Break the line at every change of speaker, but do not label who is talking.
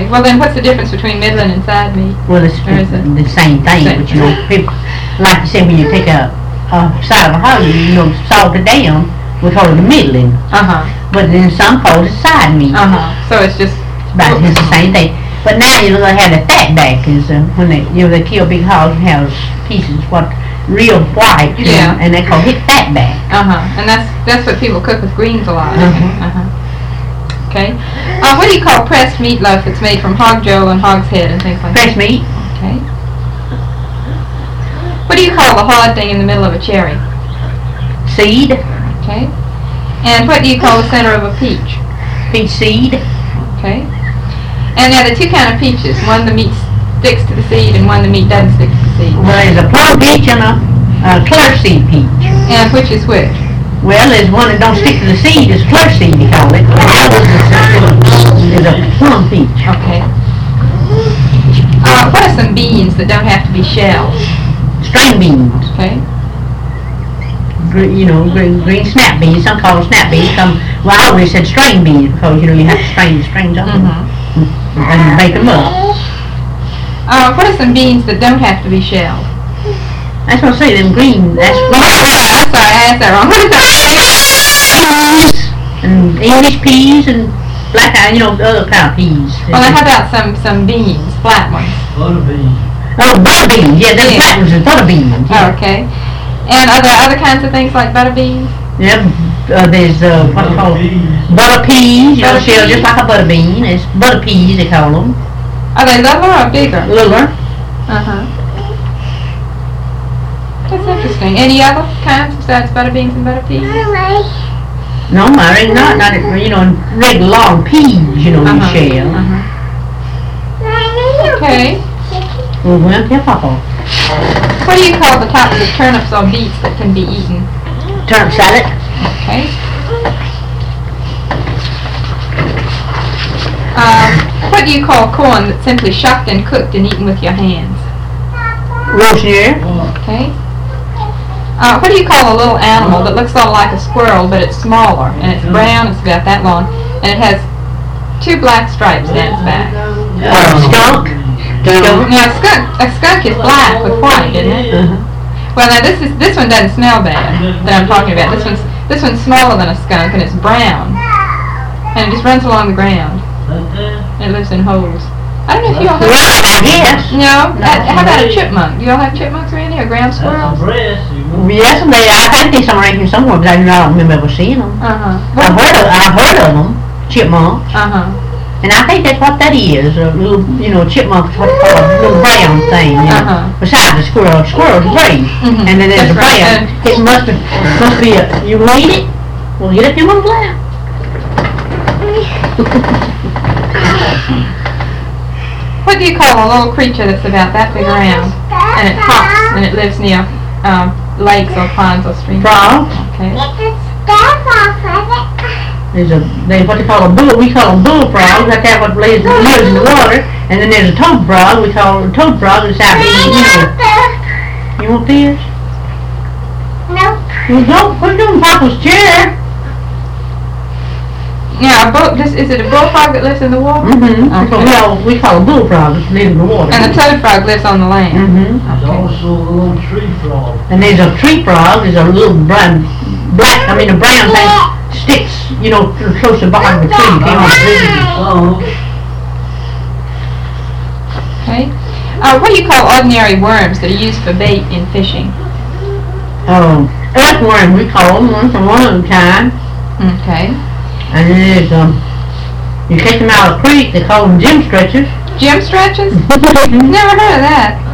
Well, then what's the difference between middling and side meat?
Well, it's the same thing, but you know, people, like you said, when you take a side of a hog, you know, salt it down, we call it the middling. But then some call it side meat.
So it's just
about it's the same thing. But now you're gonna have the fat back, is when they they kill big hogs and have pieces what real white, and they call it fat back.
And that's what people cook with greens a lot. Okay. What do you call pressed meatloaf that's made from hog jowl and hog's head and things like
that? Pressed meat.
Okay. What do you call the hard thing in the middle of a cherry?
Seed.
Okay. And what do you call the center of a peach?
Peach seed.
Okay. And now there are two kind of peaches. One the meat sticks to the seed and one the meat doesn't stick to the seed.
Well, there's a plum peach and a clear seed peach.
And which is which?
Well, there's one that don't stick to the seed, is clear seed, we call it. The other is a plum peach.
Okay. What are some beans that don't have to be shelled?
String beans.
Okay.
Green snap beans. Some call them snap beans. Well, I always said string beans because, you have to strain the strings off them and bake them up.
What are some beans that don't have to be shelled?
That's what I say, them green,
I'm sorry, I asked that wrong. What is that?
Peas, and English peas, and black, other kind of peas.
Well, then how about some beans, flat ones?
Butter beans.
Oh, butter beans, yeah, them flat ones are butter beans. Yeah.
Okay. And are there other kinds of things like butter beans?
Yeah, there's, what they call butter peas, shelled just like a butter bean. It's butter peas, they call them.
Are they littler or bigger?
Littler.
That's interesting. Any other kinds besides butter beans and butter peas?
No, Mary, not regular long peas, you shell.
Okay.
Well, tell Papa.
What do you call the tops of turnips or beets that can be eaten?
Turnip salad.
Okay. What do you call corn that's simply shucked and cooked and eaten with your hands?
Rosemary.
Okay. What do you call a little animal that looks sort of like a squirrel, but it's smaller, and it's brown, it's about that long, and it has two black stripes down its back?
Skunk.
Now, a skunk is black with white, isn't it? Well, now this one doesn't smell bad that I'm talking about. This one's smaller than a skunk, and it's brown, and it just runs along the ground. And it lives in holes. I don't know if you all have...
Yes.
No? How about a chipmunk? Do you all have chipmunks around here, or ground squirrels?
Yes, I think there's some around here somewhere, but I don't remember ever seeing them. I've heard of them, chipmunks. And I think that's what that is, a little, chipmunk, what they call a little brown thing, besides the squirrel. Squirrel's gray, and then there's a brown. It must be you want to eat it? Well, get up here on the lap.
What do you call a little creature that's about that big around, and it hops, and it lives near lakes or ponds or streams?
Frog.
Okay.
There's what they call a bull. We call them bullfrogs. That's what lives in the water. And then there's a toad frog. We call a toad frog. It's out there. You want this?
Nope.
Well, don't put it on Papa's chair.
Now, is it a bullfrog that lives in the water?
Okay. We call a bullfrog that lives in the water.
And the toad frog lives on the land?
There's also a little tree frog.
And there's a tree frog. There's a little brown thing sticks, close to the bottom of the tree.
Okay. What do you call ordinary worms that are used for bait in fishing?
Earthworm, we call them, one of the kind.
Okay.
And then there's, you catch them out of the creek, they call them gym stretchers.
Gym stretchers? Never heard of that.